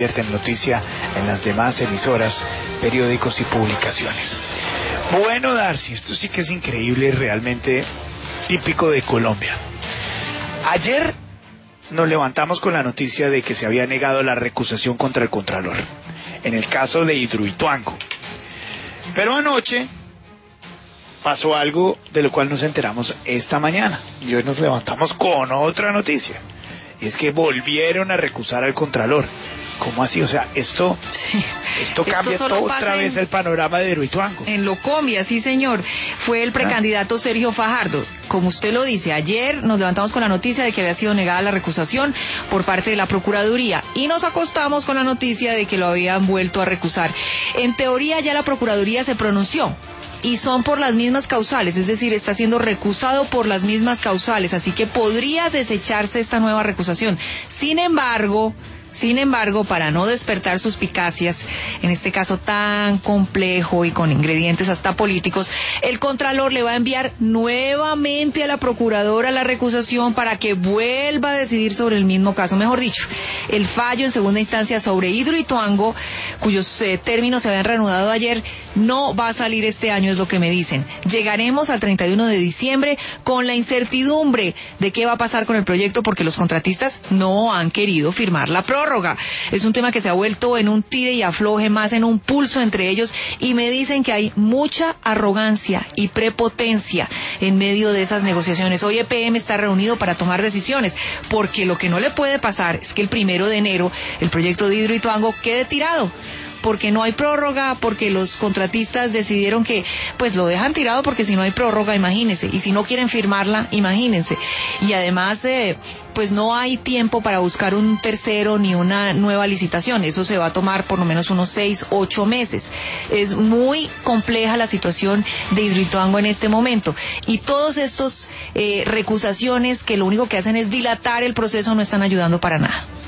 en noticia en las demás emisoras, periódicos y publicaciones. Bueno, Darcy, esto sí que es increíble, realmente típico de Colombia. Ayer nos levantamos con la noticia de que se había negado la recusación contra el Contralor, en el caso de Hidroituango. Pero anoche pasó algo de lo cual nos enteramos esta mañana, y hoy nos levantamos con otra noticia, y es que volvieron a recusar al Contralor. ¿Cómo así? O sea, esto cambia otra vez el panorama de Hidroituango. En Locombia, sí señor. Fue el precandidato Sergio Fajardo. Como usted lo dice, ayer nos levantamos con la noticia de que había sido negada la recusación por parte de la Procuraduría y nos acostamos con la noticia de que lo habían vuelto a recusar. En teoría ya la Procuraduría se pronunció y son por las mismas causales, es decir, está siendo recusado por las mismas causales, así que podría desecharse esta nueva recusación. Sin embargo, para no despertar suspicacias, en este caso tan complejo y con ingredientes hasta políticos, el Contralor le va a enviar nuevamente a la Procuradora la recusación para que vuelva a decidir sobre el mismo caso. Mejor dicho, el fallo en segunda instancia sobre Hidroituango, cuyos términos se habían reanudado ayer, no va a salir este año, es lo que me dicen. Llegaremos al 31 de diciembre con la incertidumbre de qué va a pasar con el proyecto porque los contratistas no han querido firmar la prórroga. Es un tema que se ha vuelto en un tire y afloje, más en un pulso entre ellos, y me dicen que hay mucha arrogancia y prepotencia en medio de esas negociaciones. Hoy EPM está reunido para tomar decisiones, porque lo que no le puede pasar es que el 1 de enero el proyecto de Hidroituango quede tirado, porque no hay prórroga, porque los contratistas decidieron que pues lo dejan tirado, porque si no hay prórroga, imagínense, y si no quieren firmarla, imagínense, y además pues no hay tiempo para buscar un tercero ni una nueva licitación. Eso se va a tomar por lo menos unos 6, 8 meses. Es muy compleja la situación de Hidroituango en este momento, y todos estos recusaciones que lo único que hacen es dilatar el proceso no están ayudando para nada.